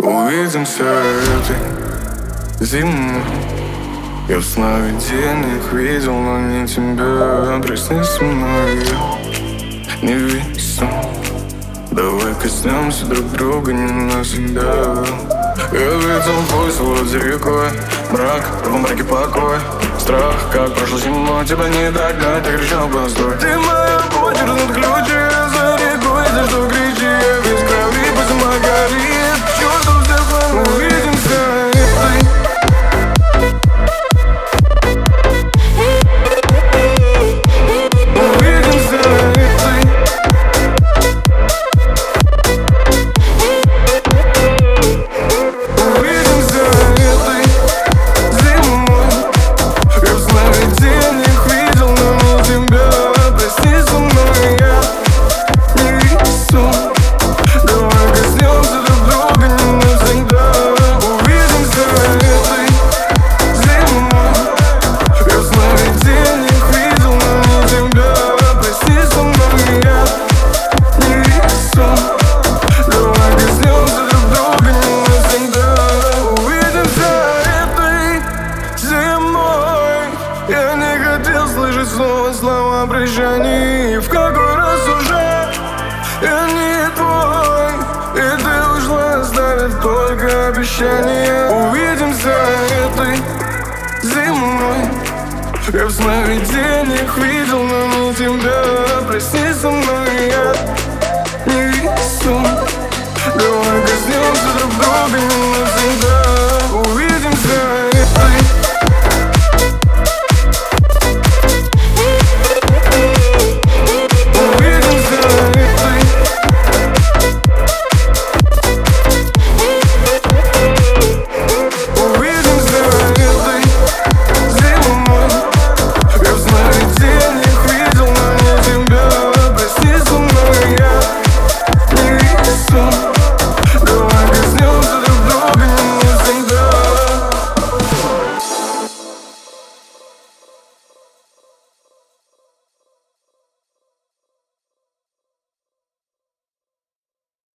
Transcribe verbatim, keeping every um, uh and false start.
Увидимся этой зимой. Я в сновидениях видел, но не тебя. Проснись со мной, я не весу. Давай коснемся друг друга не навсегда. Я видел пульс возле рекой, мрак, в мраке покой. Страх, как прошлой зимой, тебя не догнать, я кричал постой. Ты моя путь, вернут ключи, за рекой, за что кричи. Я весь в крови, пусть сама горит, чертов стеклом. Увидимся, и ты. Я не хотел слышать снова слова прощания. В какой раз уже я не твой, и ты ушла, оставив только обещания. Увидимся этой зимой. Я в сновидениях видел, но не тебя. Прости со мной, я не весу. Давай коснемся друг друга.